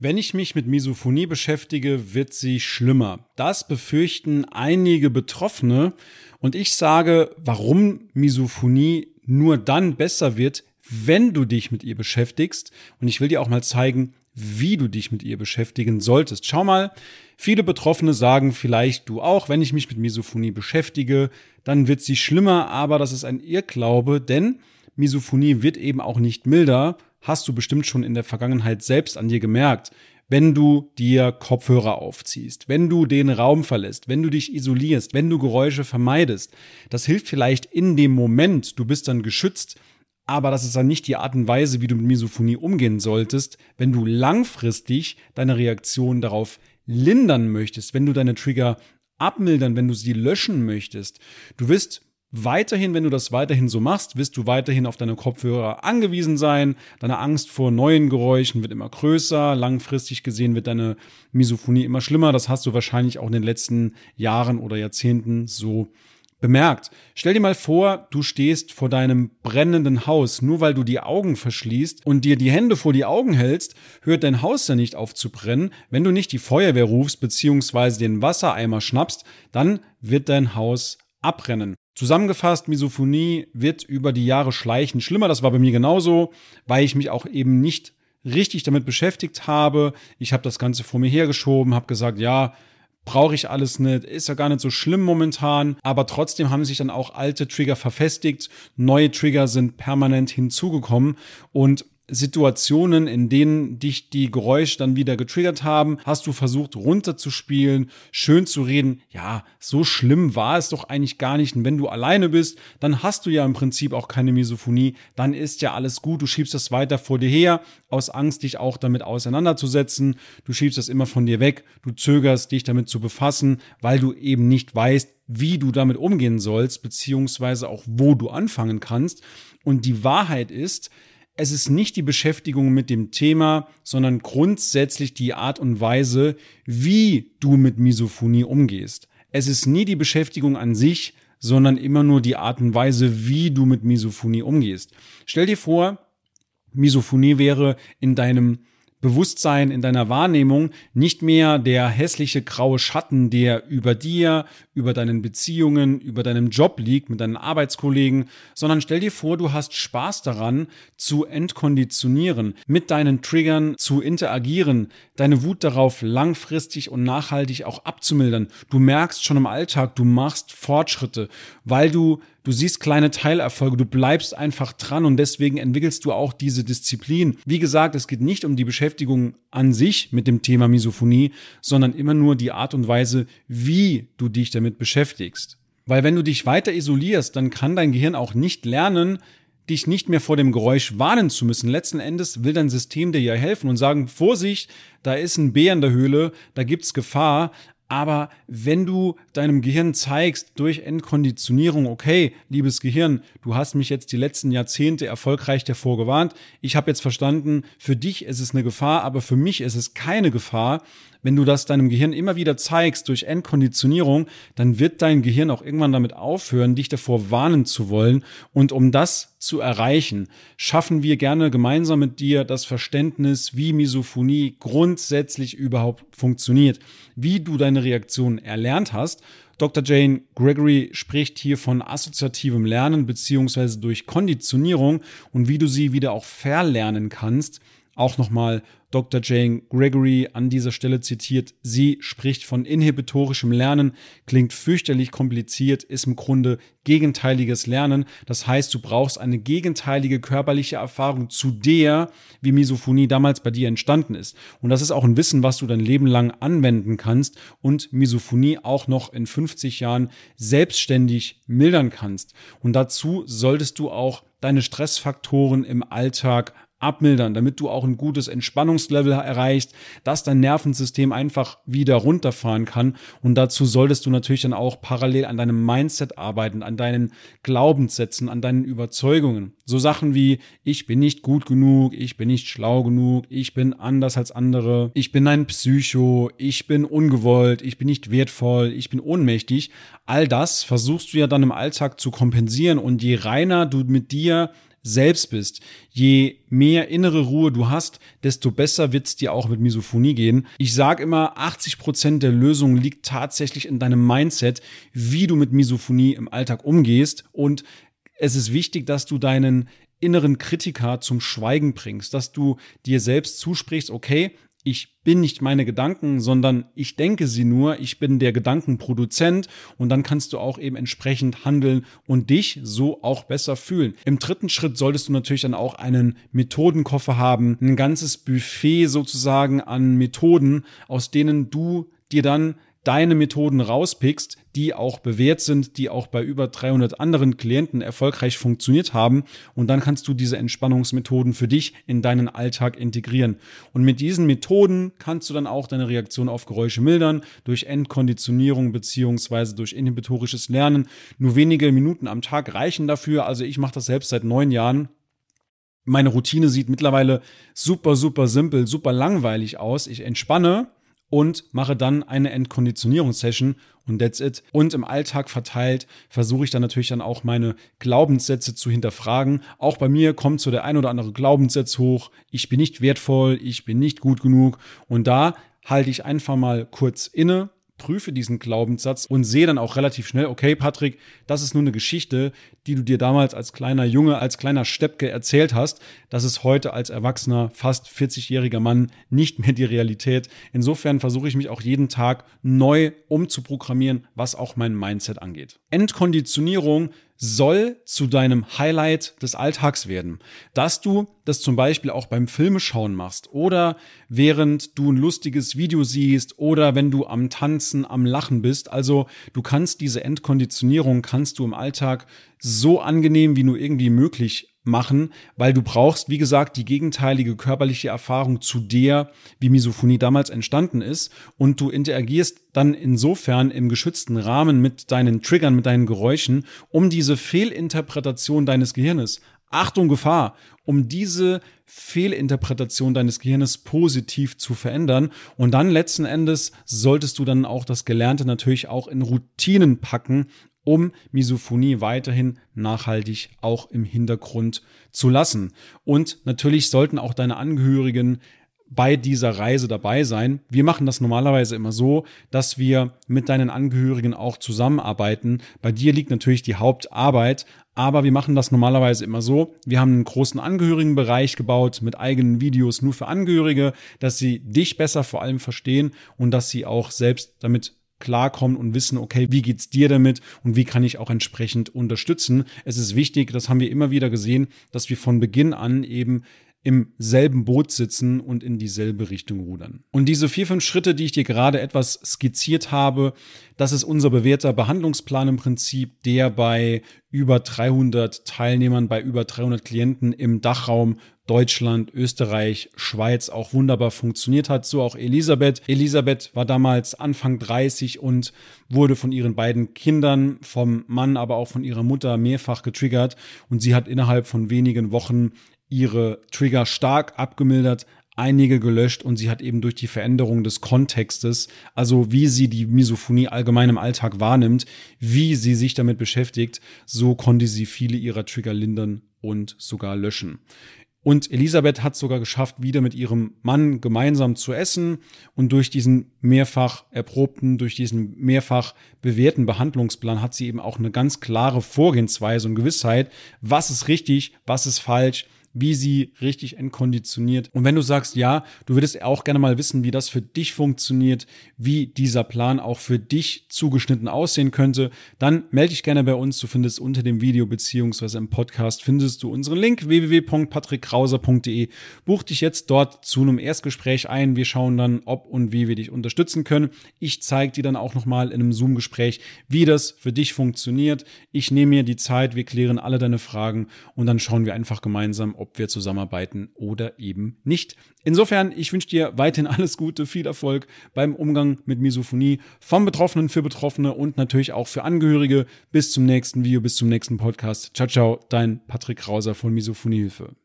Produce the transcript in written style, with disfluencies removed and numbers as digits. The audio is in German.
Wenn ich mich mit Misophonie beschäftige, wird sie schlimmer. Das befürchten einige Betroffene und ich sage, warum Misophonie nur dann besser wird, wenn du dich mit ihr beschäftigst. Und ich will dir auch mal zeigen, wie du dich mit ihr beschäftigen solltest. Schau mal, viele Betroffene sagen vielleicht du auch, wenn ich mich mit Misophonie beschäftige, dann wird sie schlimmer, aber das ist ein Irrglaube, denn Misophonie wird eben auch nicht milder, hast du bestimmt schon in der Vergangenheit selbst an dir gemerkt. Wenn du dir Kopfhörer aufziehst, wenn du den Raum verlässt, wenn du dich isolierst, wenn du Geräusche vermeidest, das hilft vielleicht in dem Moment, du bist dann geschützt, aber das ist dann nicht die Art und Weise, wie du mit Misophonie umgehen solltest, wenn du langfristig deine Reaktion darauf lindern möchtest, wenn du deine Trigger abmildern, wenn du sie löschen möchtest. Du wirst weiterhin, wenn du das weiterhin so machst, wirst du weiterhin auf deine Kopfhörer angewiesen sein. Deine Angst vor neuen Geräuschen wird immer größer. Langfristig gesehen wird deine Misophonie immer schlimmer. Das hast du wahrscheinlich auch in den letzten Jahren oder Jahrzehnten so bemerkt. Stell dir mal vor, du stehst vor deinem brennenden Haus. Nur weil du die Augen verschließt und dir die Hände vor die Augen hältst, hört dein Haus ja nicht auf zu brennen. Wenn du nicht die Feuerwehr rufst bzw. den Wassereimer schnappst, dann wird dein Haus abbrennen. Zusammengefasst, Misophonie wird über die Jahre schleichend schlimmer. Das war bei mir genauso, weil ich mich auch eben nicht richtig damit beschäftigt habe. Ich habe das Ganze vor mir hergeschoben, habe gesagt, ja, brauche ich alles nicht, ist ja gar nicht so schlimm momentan. Aber trotzdem haben sich dann auch alte Trigger verfestigt. Neue Trigger sind permanent hinzugekommen und Situationen, in denen dich die Geräusche dann wieder getriggert haben, hast du versucht runterzuspielen, schön zu reden. Ja, so schlimm war es doch eigentlich gar nicht. Und wenn du alleine bist, dann hast du ja im Prinzip auch keine Misophonie. Dann ist ja alles gut. Du schiebst das weiter vor dir her, aus Angst, dich auch damit auseinanderzusetzen. Du schiebst das immer von dir weg. Du zögerst, dich damit zu befassen, weil du eben nicht weißt, wie du damit umgehen sollst, beziehungsweise auch, wo du anfangen kannst. Und die Wahrheit ist, es ist nicht die Beschäftigung mit dem Thema, sondern grundsätzlich die Art und Weise, wie du mit Misophonie umgehst. Es ist nie die Beschäftigung an sich, sondern immer nur die Art und Weise, wie du mit Misophonie umgehst. Stell dir vor, Misophonie wäre in deinem Bewusstsein, in deiner Wahrnehmung nicht mehr der hässliche graue Schatten, der über dir, über deinen Beziehungen, über deinem Job liegt, mit deinen Arbeitskollegen, sondern stell dir vor, du hast Spaß daran, zu entkonditionieren, mit deinen Triggern zu interagieren, deine Wut darauf langfristig und nachhaltig auch abzumildern. Du merkst schon im Alltag, du machst Fortschritte, weil du siehst kleine Teilerfolge, du bleibst einfach dran und deswegen entwickelst du auch diese Disziplin. Wie gesagt, es geht nicht um die Beschäftigung an sich mit dem Thema Misophonie, sondern immer nur die Art und Weise, wie du dich damit beschäftigst. Weil wenn du dich weiter isolierst, dann kann dein Gehirn auch nicht lernen, dich nicht mehr vor dem Geräusch warnen zu müssen. Letzten Endes will dein System dir ja helfen und sagen, Vorsicht, da ist ein Bär in der Höhle, da gibt's Gefahr. Aber wenn du deinem Gehirn zeigst, durch Entkonditionierung, okay, liebes Gehirn, du hast mich jetzt die letzten Jahrzehnte erfolgreich davor gewarnt, ich habe jetzt verstanden, für dich ist es eine Gefahr, aber für mich ist es keine Gefahr. Wenn du das deinem Gehirn immer wieder zeigst durch Entkonditionierung, dann wird dein Gehirn auch irgendwann damit aufhören, dich davor warnen zu wollen. Und um das zu erreichen, schaffen wir gerne gemeinsam mit dir das Verständnis, wie Misophonie grundsätzlich überhaupt funktioniert, wie du deine Reaktion erlernt hast. Dr. Jane Gregory spricht hier von assoziativem Lernen beziehungsweise durch Konditionierung und wie du sie wieder auch verlernen kannst. Auch nochmal Dr. Jane Gregory an dieser Stelle zitiert, sie spricht von inhibitorischem Lernen, klingt fürchterlich kompliziert, ist im Grunde gegenteiliges Lernen. Das heißt, du brauchst eine gegenteilige körperliche Erfahrung zu der, wie Misophonie damals bei dir entstanden ist. Und das ist auch ein Wissen, was du dein Leben lang anwenden kannst und Misophonie auch noch in 50 Jahren selbstständig mildern kannst. Und dazu solltest du auch deine Stressfaktoren im Alltag abmildern, damit du auch ein gutes Entspannungslevel erreichst, dass dein Nervensystem einfach wieder runterfahren kann. Und dazu solltest du natürlich dann auch parallel an deinem Mindset arbeiten, an deinen Glaubenssätzen, an deinen Überzeugungen. So Sachen wie, ich bin nicht gut genug, ich bin nicht schlau genug, ich bin anders als andere, ich bin ein Psycho, ich bin ungewollt, ich bin nicht wertvoll, ich bin ohnmächtig. All das versuchst du ja dann im Alltag zu kompensieren. Und je reiner du mit dir selbst bist, je mehr innere Ruhe du hast, desto besser wird es dir auch mit Misophonie gehen. Ich sage immer, 80% der Lösung liegt tatsächlich in deinem Mindset, wie du mit Misophonie im Alltag umgehst. Und es ist wichtig, dass du deinen inneren Kritiker zum Schweigen bringst, dass du dir selbst zusprichst, okay, ich bin nicht meine Gedanken, sondern ich denke sie nur, ich bin der Gedankenproduzent und dann kannst du auch eben entsprechend handeln und dich so auch besser fühlen. Im dritten Schritt solltest du natürlich dann auch einen Methodenkoffer haben, ein ganzes Buffet sozusagen an Methoden, aus denen du dir dann deine Methoden rauspickst, die auch bewährt sind, die auch bei über 300 anderen Klienten erfolgreich funktioniert haben. Und dann kannst du diese Entspannungsmethoden für dich in deinen Alltag integrieren. Und mit diesen Methoden kannst du dann auch deine Reaktion auf Geräusche mildern, durch Entkonditionierung beziehungsweise durch inhibitorisches Lernen. Nur wenige Minuten am Tag reichen dafür. Also ich mache das selbst seit 9 Jahren. Meine Routine sieht mittlerweile super, super simpel, super langweilig aus. Ich entspanne und mache dann eine Entkonditionierungssession und that's it. Und im Alltag verteilt versuche ich dann natürlich dann auch meine Glaubenssätze zu hinterfragen. Auch bei mir kommt so der ein oder andere Glaubenssatz hoch. Ich bin nicht wertvoll, ich bin nicht gut genug. Und da halte ich einfach mal kurz inne, prüfe diesen Glaubenssatz und sehe dann auch relativ schnell, okay, Patrick, das ist nur eine Geschichte, die du dir damals als kleiner Junge, als kleiner Steppke erzählt hast. Das ist heute als erwachsener, fast 40-jähriger Mann nicht mehr die Realität. Insofern versuche ich mich auch jeden Tag neu umzuprogrammieren, was auch mein Mindset angeht. Entkonditionierung soll zu deinem Highlight des Alltags werden. Dass du das zum Beispiel auch beim Filmeschauen machst oder während du ein lustiges Video siehst oder wenn du am Tanzen, am Lachen bist. Also du kannst diese Entkonditionierung, kannst du im Alltag so angenehm wie nur irgendwie möglich machen, weil du brauchst, wie gesagt, die gegenteilige körperliche Erfahrung zu der, wie Misophonie damals entstanden ist und du interagierst dann insofern im geschützten Rahmen mit deinen Triggern, mit deinen Geräuschen, um diese Fehlinterpretation deines Gehirnes, Achtung, Gefahr, um diese Fehlinterpretation deines Gehirnes positiv zu verändern und dann letzten Endes solltest du dann auch das Gelernte natürlich auch in Routinen packen, um Misophonie weiterhin nachhaltig auch im Hintergrund zu lassen. Und natürlich sollten auch deine Angehörigen bei dieser Reise dabei sein. Wir machen das normalerweise immer so, dass wir mit deinen Angehörigen auch zusammenarbeiten. Bei dir liegt natürlich die Hauptarbeit, aber wir machen das normalerweise immer so. Wir haben einen großen Angehörigenbereich gebaut mit eigenen Videos nur für Angehörige, dass sie dich besser vor allem verstehen und dass sie auch selbst damit klarkommen und wissen, okay, wie geht's dir damit und wie kann ich auch entsprechend unterstützen. Es ist wichtig, das haben wir immer wieder gesehen, dass wir von Beginn an eben im selben Boot sitzen und in dieselbe Richtung rudern. Und diese 4, 5 Schritte, die ich dir gerade etwas skizziert habe, das ist unser bewährter Behandlungsplan im Prinzip, der bei über 300 Teilnehmern, bei über 300 Klienten im Dachraum Deutschland, Österreich, Schweiz auch wunderbar funktioniert hat. So auch Elisabeth. Elisabeth war damals Anfang 30 und wurde von ihren beiden Kindern, vom Mann, aber auch von ihrer Mutter mehrfach getriggert. Und sie hat innerhalb von wenigen Wochen ihre Trigger stark abgemildert, einige gelöscht und sie hat eben durch die Veränderung des Kontextes, also wie sie die Misophonie allgemein im Alltag wahrnimmt, wie sie sich damit beschäftigt, so konnte sie viele ihrer Trigger lindern und sogar löschen. Und Elisabeth hat sogar geschafft, wieder mit ihrem Mann gemeinsam zu essen und durch diesen mehrfach erprobten, durch diesen mehrfach bewährten Behandlungsplan hat sie eben auch eine ganz klare Vorgehensweise und Gewissheit, was ist richtig, was ist falsch, wie sie richtig entkonditioniert. Und wenn du sagst, ja, du würdest auch gerne mal wissen, wie das für dich funktioniert, wie dieser Plan auch für dich zugeschnitten aussehen könnte, dann melde dich gerne bei uns. Du findest unter dem Video beziehungsweise im Podcast findest du unseren Link www.patrickkrauser.de. Buch dich jetzt dort zu einem Erstgespräch ein. Wir schauen dann, ob und wie wir dich unterstützen können. Ich zeige dir dann auch nochmal in einem Zoom-Gespräch, wie das für dich funktioniert. Ich nehme mir die Zeit, wir klären alle deine Fragen und dann schauen wir einfach gemeinsam, ob wir zusammenarbeiten oder eben nicht. Insofern, ich wünsche dir weiterhin alles Gute, viel Erfolg beim Umgang mit Misophonie vom Betroffenen für Betroffene und natürlich auch für Angehörige. Bis zum nächsten Video, bis zum nächsten Podcast. Ciao, ciao, dein Patrick Krauser von Misophoniehilfe.